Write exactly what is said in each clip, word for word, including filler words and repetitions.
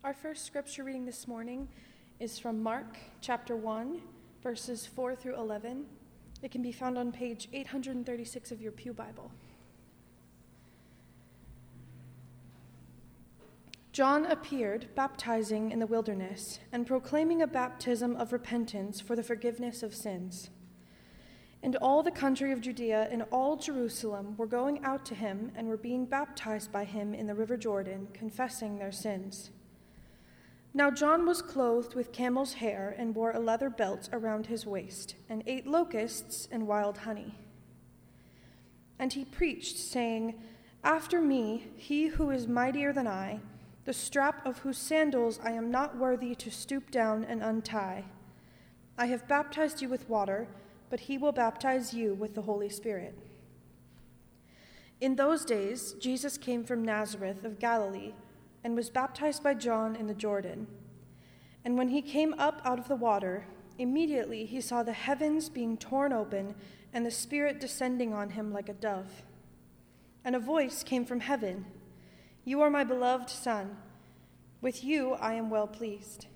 Our first scripture reading this morning is from Mark chapter one, verses four through eleven. It can be found on page eight hundred thirty-six of your Pew Bible. John appeared, baptizing in the wilderness and proclaiming a baptism of repentance for the forgiveness of sins. And all the country of Judea and all Jerusalem were going out to him and were being baptized by him in the river Jordan, confessing their sins. Now John was clothed with camel's hair and wore a leather belt around his waist, and ate locusts and wild honey. And he preached, saying, "After me, he who is mightier than I, the strap of whose sandals I am not worthy to stoop down and untie. I have baptized you with water, but he will baptize you with the Holy Spirit." In those days, Jesus came from Nazareth of Galilee and was baptized by John in the Jordan. And when he came up out of the water, immediately he saw the heavens being torn open and the Spirit descending on him like a dove. And a voice came from heaven, "You are my beloved Son. With you I am well pleased."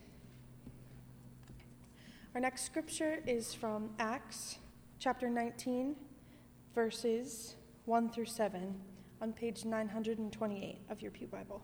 Our next scripture is from Acts chapter nineteen, verses one through seven, on page nine hundred twenty-eight of your Pew Bible.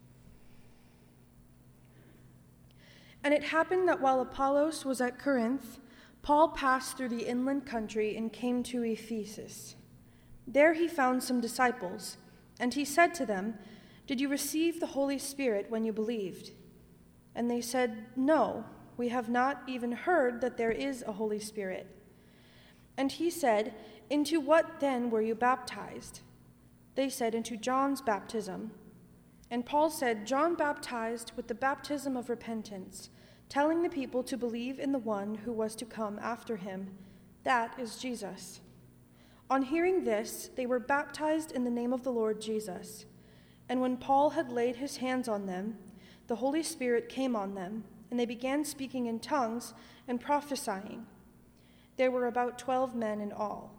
And it happened that while Apollos was at Corinth, Paul passed through the inland country and came to Ephesus. There he found some disciples, and he said to them, "Did you receive the Holy Spirit when you believed?" And they said, "No, we have not even heard that there is a Holy Spirit." And he said, "Into what then were you baptized?" They said, "Into John's baptism." And Paul said, "John baptized with the baptism of repentance, telling the people to believe in the one who was to come after him, that is Jesus." On hearing this, they were baptized in the name of the Lord Jesus. And when Paul had laid his hands on them, the Holy Spirit came on them, and they began speaking in tongues and prophesying. There were about twelve men in all.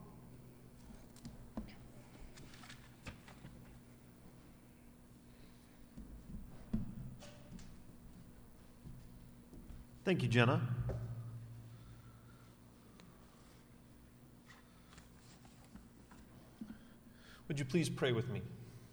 Thank you, Jenna. Would you please pray with me?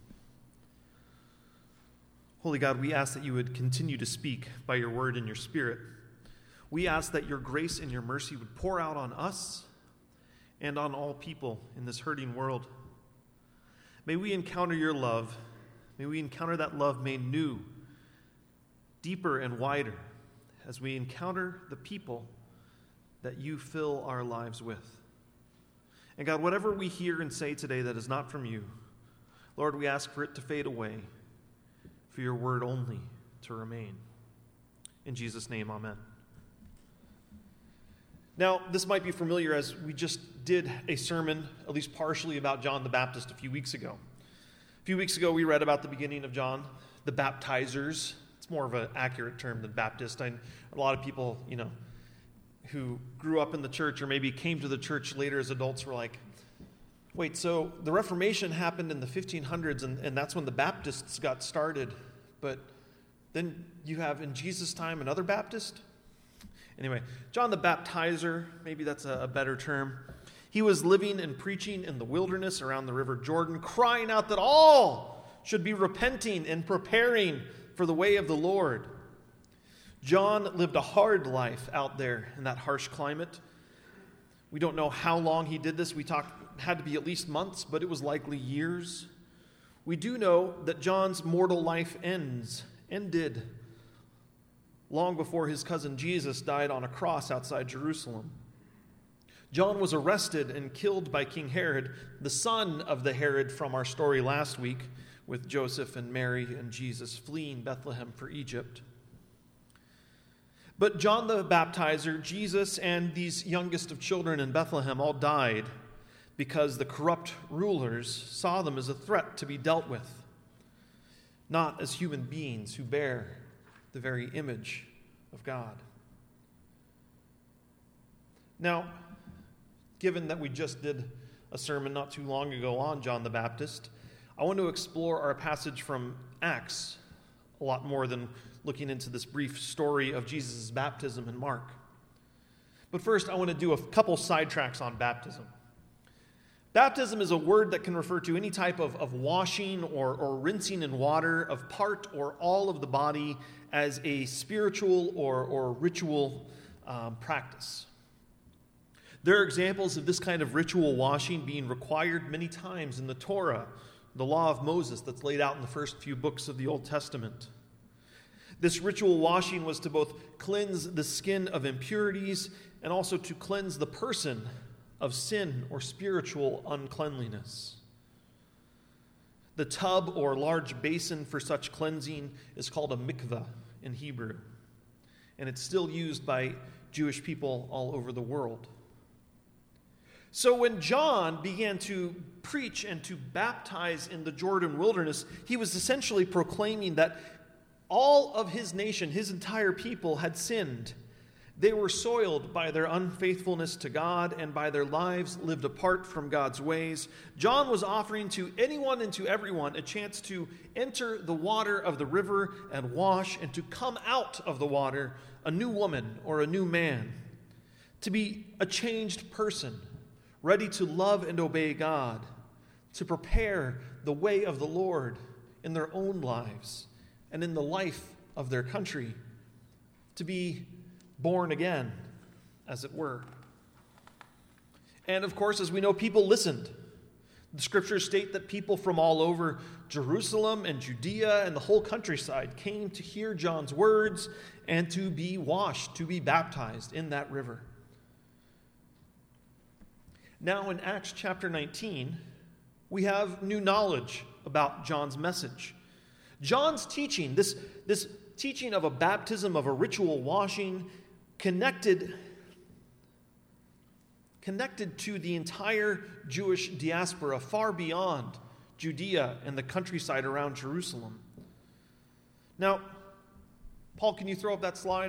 Holy God, we ask that you would continue to speak by your word and your Spirit. We ask that your grace and your mercy would pour out on us and on all people in this hurting world. May we encounter your love. May we encounter that love made new, deeper and wider, as we encounter the people that you fill our lives with. And God, whatever we hear and say today that is not from you, Lord, we ask for it to fade away, for your word only to remain. In Jesus' name, amen. Now, this might be familiar as we just did a sermon, at least partially, about John the Baptist a few weeks ago. A few weeks ago, we read about the beginning of John, the baptizers. It's more of an accurate term than Baptist. I, a lot of people, you know, who grew up in the church or maybe came to the church later as adults were like, wait, so the Reformation happened in the fifteen hundreds and, and that's when the Baptists got started. But then you have in Jesus' time another Baptist? Anyway, John the Baptizer, maybe that's a, a better term. He was living and preaching in the wilderness around the river Jordan, crying out that all should be repenting and preparing for the way of the Lord. John lived a hard life out there in that harsh climate. We don't know how long he did this. We talked, had to be at least months, but it was likely years. We do know that John's mortal life ends, ended, long before his cousin Jesus died on a cross outside Jerusalem. John was arrested and killed by King Herod, the son of the Herod from our story last week, with Joseph and Mary and Jesus fleeing Bethlehem for Egypt. But John the Baptizer, Jesus, and these youngest of children in Bethlehem all died because the corrupt rulers saw them as a threat to be dealt with, not as human beings who bear the very image of God. Now, given that we just did a sermon not too long ago on John the Baptist, I want to explore our passage from Acts a lot more than looking into this brief story of Jesus' baptism in Mark. But first, I want to do a couple sidetracks on baptism. Baptism is a word that can refer to any type of, of washing or, or rinsing in water of part or all of the body as a spiritual or, or ritual um, practice. There are examples of this kind of ritual washing being required many times in the Torah, the law of Moses that's laid out in the first few books of the Old Testament. This ritual washing was to both cleanse the skin of impurities and also to cleanse the person of sin or spiritual uncleanliness. The tub or large basin for such cleansing is called a mikveh in Hebrew, and it's still used by Jewish people all over the world. So when John began to preach and to baptize in the Jordan wilderness, he was essentially proclaiming that all of his nation, his entire people, had sinned. They were soiled by their unfaithfulness to God and by their lives lived apart from God's ways. John was offering to anyone and to everyone a chance to enter the water of the river and wash, and to come out of the water a new woman or a new man, to be a changed person, ready to love and obey God, to prepare the way of the Lord in their own lives and in the life of their country, to be born again, as it were. And of course, as we know, people listened. The scriptures state that people from all over Jerusalem and Judea and the whole countryside came to hear John's words and to be washed, to be baptized in that river. Now in Acts chapter nineteen, we have new knowledge about John's message. John's teaching, this, this teaching of a baptism, of a ritual washing, connected, connected to the entire Jewish diaspora far beyond Judea and the countryside around Jerusalem. Now, Paul, can you throw up that slide?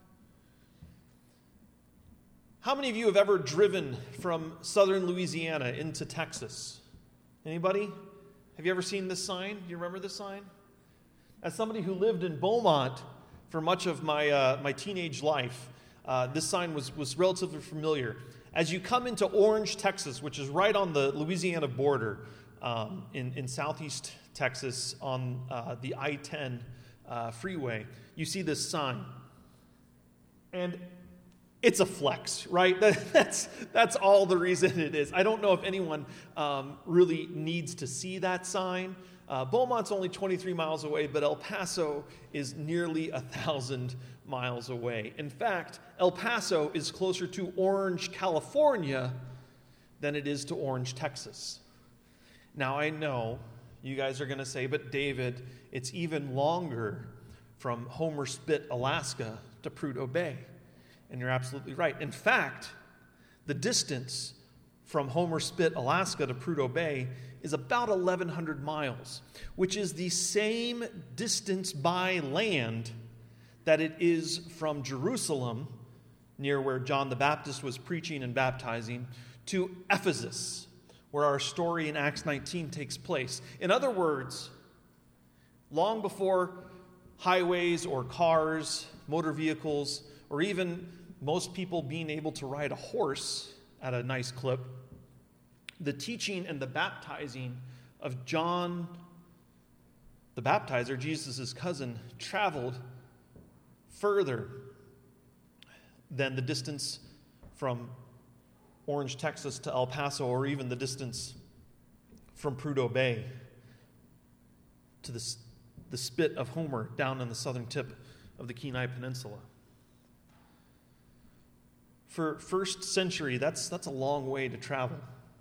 How many of you have ever driven from southern Louisiana into Texas? Anybody? Have you ever seen this sign? Do you remember this sign? As somebody who lived in Beaumont for much of my uh, my teenage life, uh, this sign was, was relatively familiar. As you come into Orange, Texas, which is right on the Louisiana border um, in, in southeast Texas on uh, the I ten uh, freeway, you see this sign. And it's a flex, right? That, that's, that's all the reason it is. I don't know if anyone um, really needs to see that sign. Uh, Beaumont's only twenty-three miles away, but El Paso is nearly one thousand miles away. In fact, El Paso is closer to Orange, California than it is to Orange, Texas. Now, I know you guys are going to say, but David, it's even longer from Homer Spit, Alaska to Prudhoe Bay. And you're absolutely right. In fact, the distance from Homer Spit, Alaska to Prudhoe Bay is about eleven hundred miles, which is the same distance by land that it is from Jerusalem, near where John the Baptist was preaching and baptizing, to Ephesus, where our story in Acts nineteen takes place. In other words, long before highways or cars, motor vehicles, or even most people being able to ride a horse at a nice clip, the teaching and the baptizing of John the Baptizer, Jesus' cousin, traveled further than the distance from Orange, Texas to El Paso, or even the distance from Prudhoe Bay to the, the spit of Homer down in the southern tip of the Kenai Peninsula. For first century, that's, that's a long way to travel.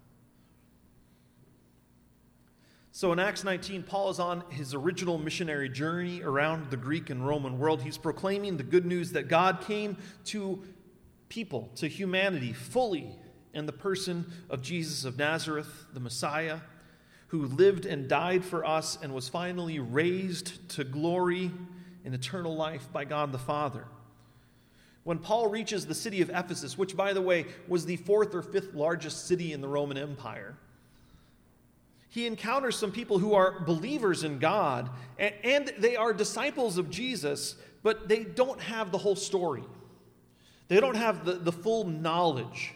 So in Acts nineteen, Paul is on his original missionary journey around the Greek and Roman world. He's proclaiming the good news that God came to people, to humanity, fully in the person of Jesus of Nazareth, the Messiah, who lived and died for us and was finally raised to glory and eternal life by God the Father. When Paul reaches the city of Ephesus, which, by the way, was the fourth or fifth largest city in the Roman Empire, He encounters some people who are believers in God, and, and they are disciples of Jesus, but they don't have the whole story. They don't have the, the full knowledge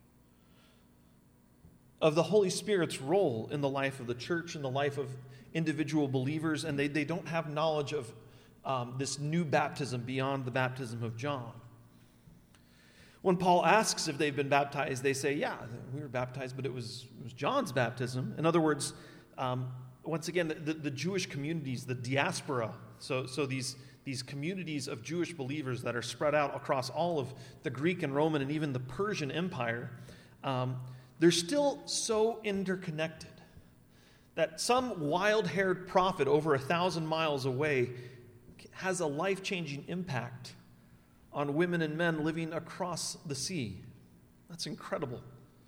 of the Holy Spirit's role in the life of the church, in the life of individual believers, and they, they don't have knowledge of um, this new baptism beyond the baptism of John. When Paul asks if they've been baptized, they say, yeah, we were baptized, but it was, it was John's baptism. In other words, um, once again, the, the Jewish communities, the diaspora, so, so these, these communities of Jewish believers that are spread out across all of the Greek and Roman and even the Persian Empire, um, they're still so interconnected that some wild-haired prophet over a thousand miles away has a life-changing impact on women and men living across the sea. That's incredible.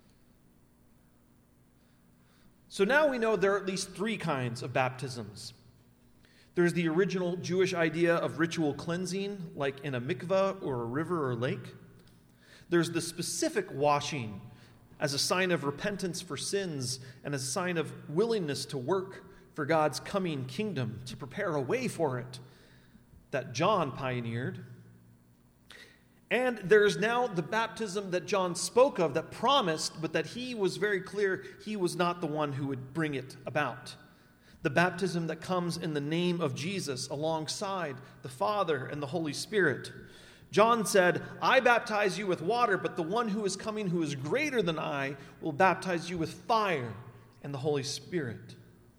So now we know there are at least three kinds of baptisms. There's the original Jewish idea of ritual cleansing, like in a mikveh or a river or lake. There's the specific washing as a sign of repentance for sins and as a sign of willingness to work for God's coming kingdom, to prepare a way for it, that John pioneered. And there's now the baptism that John spoke of, that promised, but that he was very clear he was not the one who would bring it about. The baptism that comes in the name of Jesus alongside the Father and the Holy Spirit. John said, I baptize you with water, but the one who is coming, who is greater than I, will baptize you with fire and the Holy Spirit.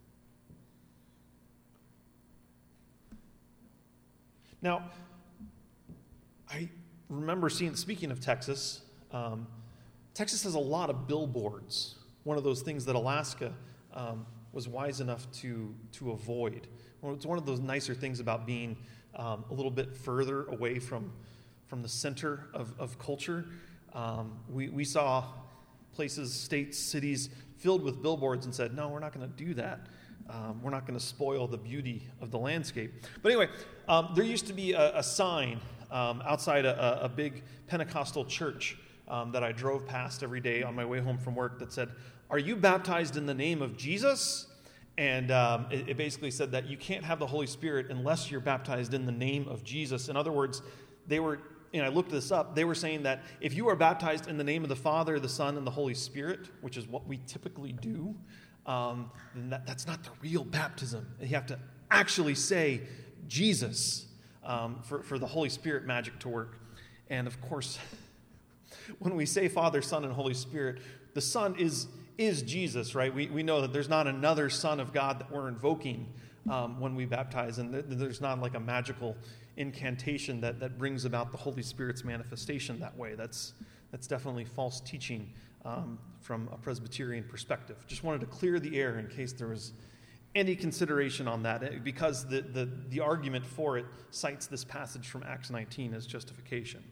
Now, I remember seeing, speaking of Texas, um, Texas has a lot of billboards. One of those things that Alaska um, was wise enough to, to avoid. Well, it's one of those nicer things about being um, a little bit further away from, from the center of, of culture. Um, we, we saw places, states, cities filled with billboards and said, no, we're not going to do that. Um, we're not going to spoil the beauty of the landscape. But anyway, um, there used to be a, a sign Um, outside a, a big Pentecostal church um, that I drove past every day on my way home from work that said, are you baptized in the name of Jesus? And um, it, it basically said that you can't have the Holy Spirit unless you're baptized in the name of Jesus. In other words, they were, and I looked this up, they were saying that if you are baptized in the name of the Father, the Son, and the Holy Spirit, which is what we typically do, um, then that, that's not the real baptism. You have to actually say Jesus. Um, for, for the Holy Spirit magic to work. And of course, when we say Father, Son, and Holy Spirit, the Son is, is Jesus, right? We, we know that there's not another Son of God that we're invoking um, when we baptize, and th- there's not like a magical incantation that, that brings about the Holy Spirit's manifestation that way. That's, that's definitely false teaching um, from a Presbyterian perspective. Just wanted to clear the air in case there was any consideration on that, because the, the, the argument for it cites this passage from Acts nineteen as justification.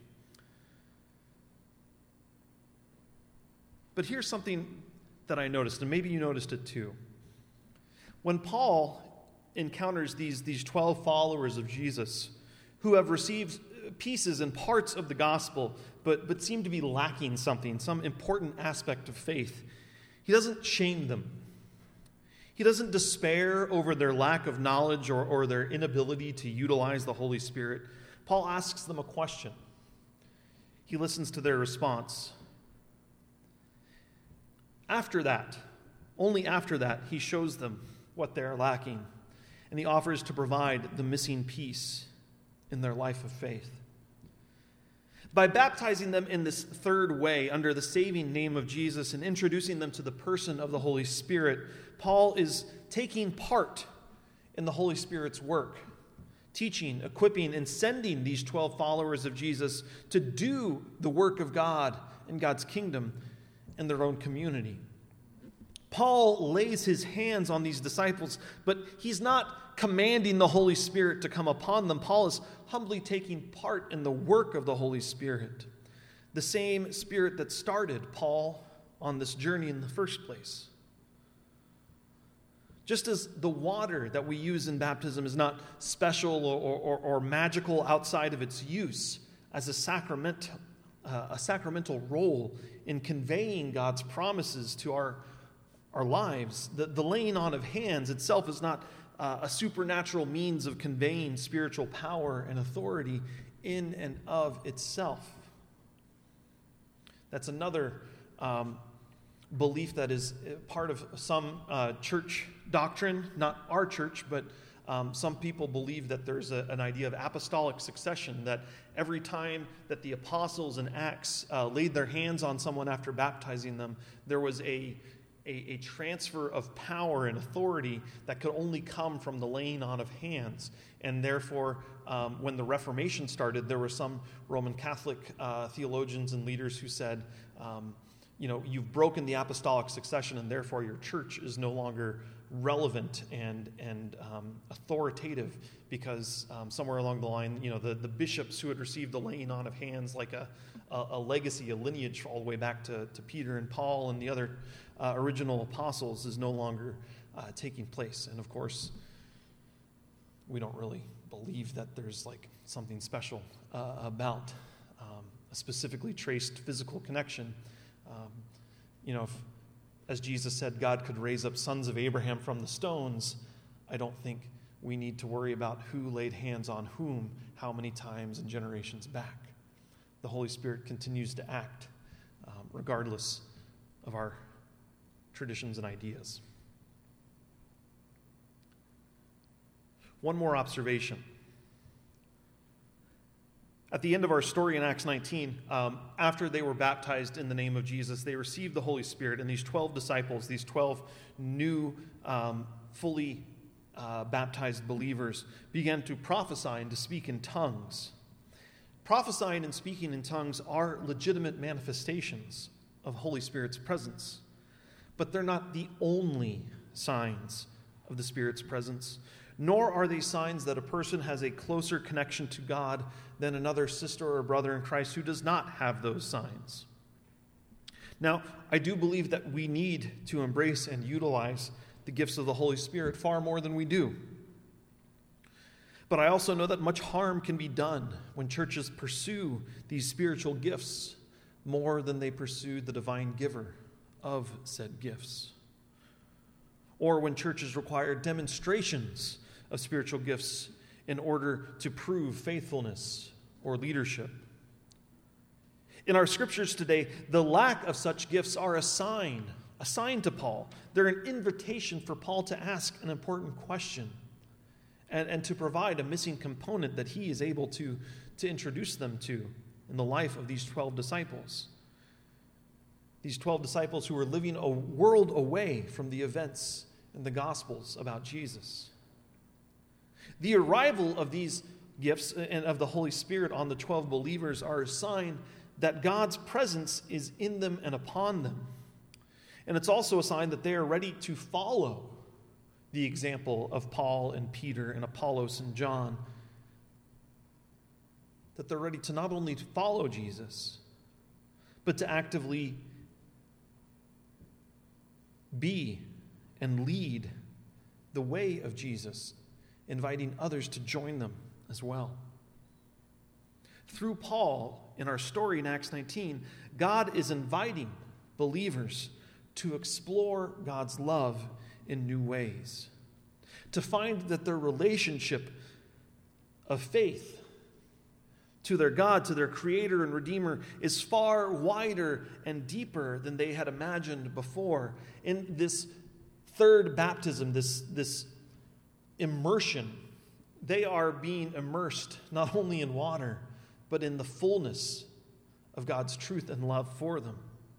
But here's something that I noticed, and maybe you noticed it too. When Paul encounters these, these twelve followers of Jesus who have received pieces and parts of the gospel, but, but seem to be lacking something, some important aspect of faith, he doesn't shame them. He doesn't despair over their lack of knowledge or, or their inability to utilize the Holy Spirit. Paul asks them a question. He listens to their response. After that, only after that, he shows them what they're lacking, and he offers to provide the missing piece in their life of faith. By baptizing them in this third way under the saving name of Jesus and introducing them to the person of the Holy Spirit, Paul is taking part in the Holy Spirit's work, teaching, equipping, and sending these twelve followers of Jesus to do the work of God in God's kingdom in their own community. Paul lays his hands on these disciples, but he's not commanding the Holy Spirit to come upon them. Paul is humbly taking part in the work of the Holy Spirit, the same Spirit that started Paul on this journey in the first place. Just as the water that we use in baptism is not special or, or, or magical outside of its use as a sacrament, uh, a sacramental role in conveying God's promises to our our lives. The, the laying on of hands itself is not uh, a supernatural means of conveying spiritual power and authority in and of itself. That's another um, belief that is part of some uh, church doctrine, not our church, but um, some people believe that there's a, an idea of apostolic succession, that every time that the apostles in Acts uh, laid their hands on someone after baptizing them, there was a, a, a transfer of power and authority that could only come from the laying on of hands. And therefore, um, when the Reformation started, there were some Roman Catholic uh, theologians and leaders who said, um, you know, you've broken the apostolic succession, and therefore your church is no longer relevant and and um, authoritative, because um, somewhere along the line, you know, the, the bishops who had received the laying on of hands, like a, a, a legacy, a lineage all the way back to, to Peter and Paul and the other uh, original apostles, is no longer uh, taking place. And of course, we don't really believe that there's like something special uh, about um, a specifically traced physical connection. Um, you know, if, as Jesus said, God could raise up sons of Abraham from the stones, I don't think we need to worry about who laid hands on whom, how many times, and generations back. The Holy Spirit continues to act um, regardless of our traditions and ideas. One more observation. At the end of our story in Acts nineteen, um, after they were baptized in the name of Jesus, they received the Holy Spirit, and these twelve disciples, these twelve new, um, fully uh, baptized believers, began to prophesy and to speak in tongues. Prophesying and speaking in tongues are legitimate manifestations of Holy Spirit's presence, but they're not the only signs of the Spirit's presence, nor are they signs that a person has a closer connection to God than another sister or brother in Christ who does not have those signs. Now, I do believe that we need to embrace and utilize the gifts of the Holy Spirit far more than we do. But I also know that much harm can be done when churches pursue these spiritual gifts more than they pursue the divine giver of said gifts. Or when churches require demonstrations of spiritual gifts in order to prove faithfulness or leadership. In our scriptures today, the lack of such gifts are a sign, a sign to Paul. They're an invitation for Paul to ask an important question and, and to provide a missing component that he is able to, to introduce them to in the life of these twelve disciples. These twelve disciples who were living a world away from the events in the Gospels about Jesus. The arrival of these gifts and of the Holy Spirit on the twelve believers are a sign that God's presence is in them and upon them. And it's also a sign that they are ready to follow the example of Paul and Peter and Apollos and John. That they're ready to not only follow Jesus, but to actively be and lead the way of Jesus, inviting others to join them as well. Through Paul, in our story in Acts nineteen, God is inviting believers to explore God's love in new ways, to find that their relationship of faith to their God, to their Creator and Redeemer, is far wider and deeper than they had imagined before. In this third baptism, this, this immersion, they are being immersed not only in water, but in the fullness of God's truth and love for them.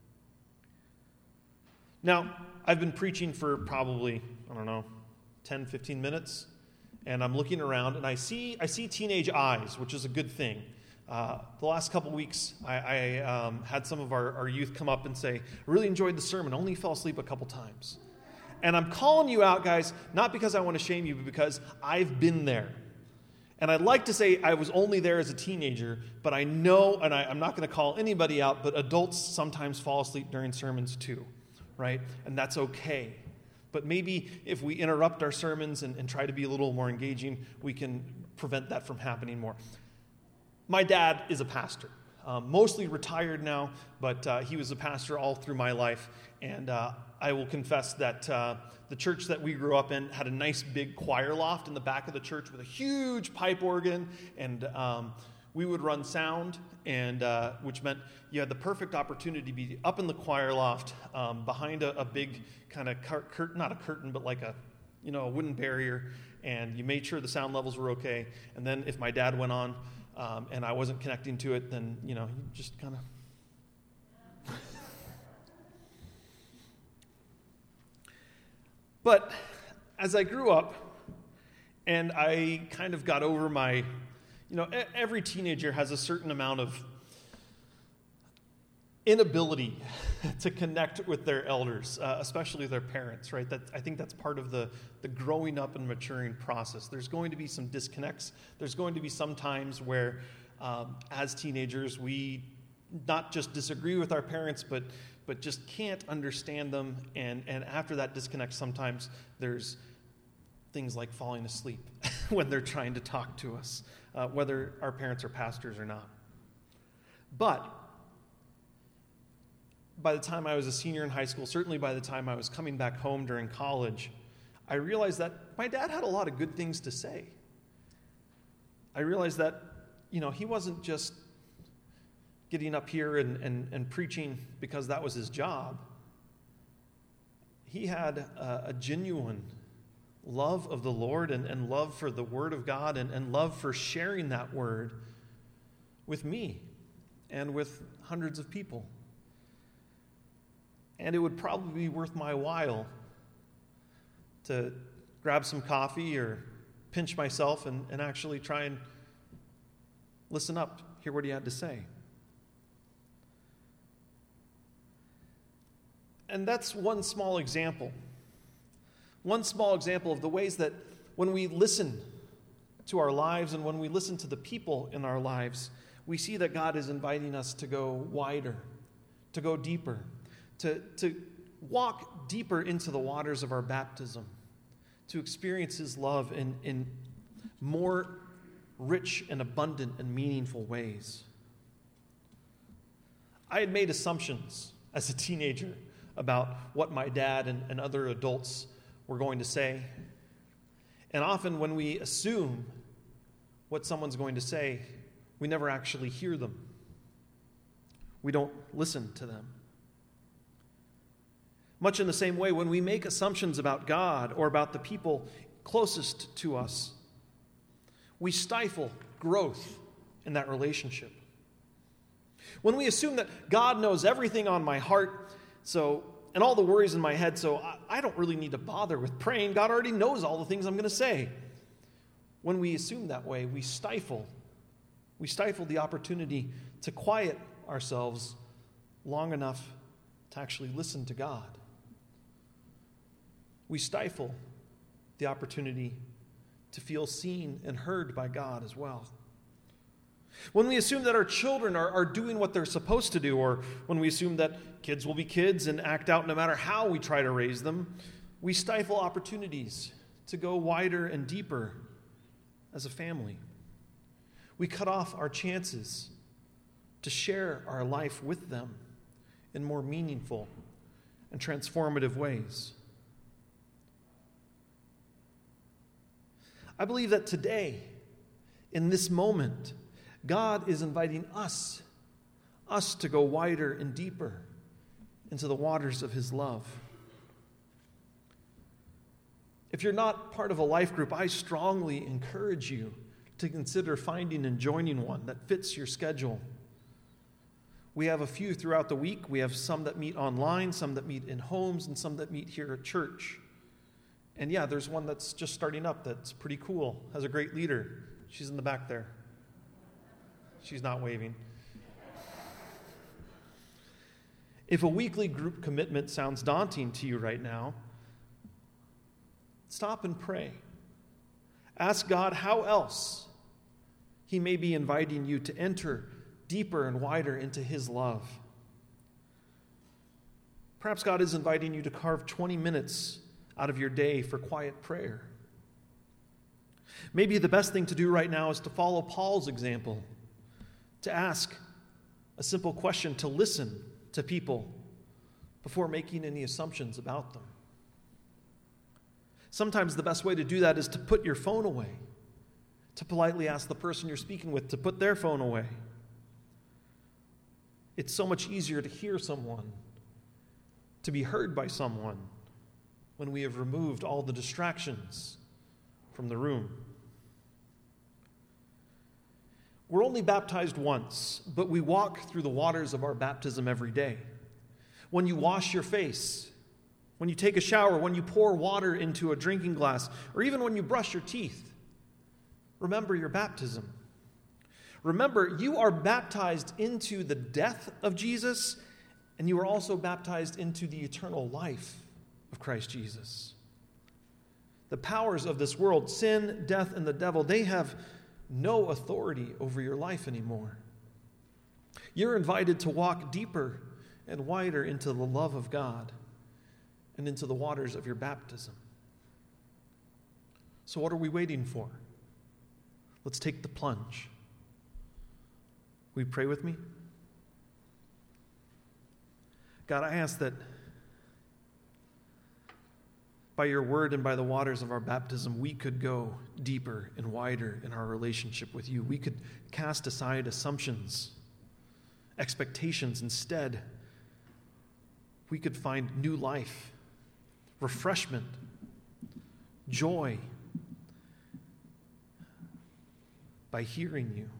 Now, I've been preaching for probably, I don't know, ten, fifteen minutes, and I'm looking around, and I see I see teenage eyes, which is a good thing. Uh, the last couple weeks, I, I um, had some of our, our youth come up and say, I really enjoyed the sermon, only fell asleep a couple times. And I'm calling you out, guys, not because I want to shame you, but because I've been there. And I'd like to say I was only there as a teenager, but I know, and I, I'm not going to call anybody out, but adults sometimes fall asleep during sermons too, right? And that's okay. But maybe if we interrupt our sermons and, and try to be a little more engaging, we can prevent that from happening more. My dad is a pastor, um, mostly retired now, but uh, he was a pastor all through my life. And uh, I will confess that uh, the church that we grew up in had a nice big choir loft in the back of the church with a huge pipe organ, and um, we would run sound, and uh, which meant you had the perfect opportunity to be up in the choir loft um, behind a, a big kind of cur- curtain, not a curtain, but like a, you know, a wooden barrier, and you made sure the sound levels were okay. And then if my dad went on um, and I wasn't connecting to it, then, you know, you just kind of... But as I grew up and I kind of got over my, you know, every teenager has a certain amount of inability to connect with their elders, uh, especially their parents, right? That I think that's part of the, the growing up and maturing process. There's going to be some disconnects. There's going to be some times where, um, as teenagers, we not just disagree with our parents, but but just can't understand them. And, and after that disconnect, sometimes there's things like falling asleep when they're trying to talk to us, uh, whether our parents are pastors or not. But by the time I was a senior in high school, certainly by the time I was coming back home during college, I realized that my dad had a lot of good things to say. I realized that, you know, he wasn't just getting up here and, and, and preaching because that was his job. He had a, a genuine love of the Lord and, and love for the Word of God and, and love for sharing that Word with me and with hundreds of people. And it would probably be worth my while to grab some coffee or pinch myself and, and actually try and listen up, hear what he had to say. And that's one small example. One small example of the ways that when we listen to our lives and when we listen to the people in our lives, we see that God is inviting us to go wider, to go deeper, to, to walk deeper into the waters of our baptism, to experience His love in, in more rich and abundant and meaningful ways. I had made assumptions as a teenager about what my dad and, and other adults were going to say. And often when we assume what someone's going to say, we never actually hear them. We don't listen to them. Much in the same way, when we make assumptions about God or about the people closest to us, we stifle growth in that relationship. When we assume that God knows everything on my heart, so and all the worries in my head, so I, I don't really need to bother with praying. God already knows all the things I'm going to say. When we assume that way, we stifle. We stifle the opportunity to quiet ourselves long enough to actually listen to God. We stifle the opportunity to feel seen and heard by God as well. When we assume that our children are, are doing what they're supposed to do, or when we assume that kids will be kids and act out no matter how we try to raise them, we stifle opportunities to go wider and deeper as a family. We cut off our chances to share our life with them in more meaningful and transformative ways. I believe that today, in this moment, God is inviting us, us to go wider and deeper into the waters of His love. If you're not part of a life group, I strongly encourage you to consider finding and joining one that fits your schedule. We have a few throughout the week. We have some that meet online, some that meet in homes, and some that meet here at church. And yeah, there's one that's just starting up that's pretty cool, has a great leader. She's in the back there. She's not waving. If a weekly group commitment sounds daunting to you right now, stop and pray. Ask God how else He may be inviting you to enter deeper and wider into His love. Perhaps God is inviting you to carve twenty minutes out of your day for quiet prayer. Maybe the best thing to do right now is to follow Paul's example, to ask a simple question, to listen to people before making any assumptions about them. Sometimes the best way to do that is to put your phone away, to politely ask the person you're speaking with to put their phone away. It's so much easier to hear someone, to be heard by someone, when we have removed all the distractions from the room. We're only baptized once, but we walk through the waters of our baptism every day. When you wash your face, when you take a shower, when you pour water into a drinking glass, or even when you brush your teeth, remember your baptism. Remember, you are baptized into the death of Jesus, and you are also baptized into the eternal life of Christ Jesus. The powers of this world, sin, death, and the devil, they have no authority over your life anymore. You're invited to walk deeper and wider into the love of God and into the waters of your baptism. So what are we waiting for? Let's take the plunge. Will you pray with me? God, I ask that by your word and by the waters of our baptism, we could go deeper and wider in our relationship with you. We could cast aside assumptions, expectations. Instead, we could find new life, refreshment, joy by hearing you,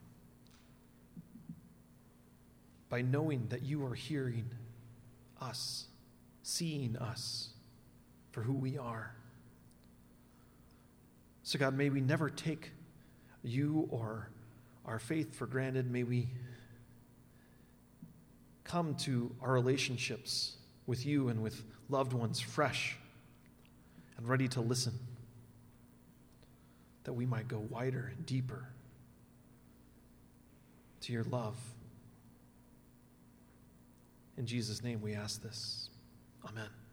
by knowing that you are hearing us, seeing us for who we are. So God, may we never take you or our faith for granted. May we come to our relationships with you and with loved ones fresh and ready to listen, that we might go wider and deeper to your love. In Jesus' name we ask this. Amen.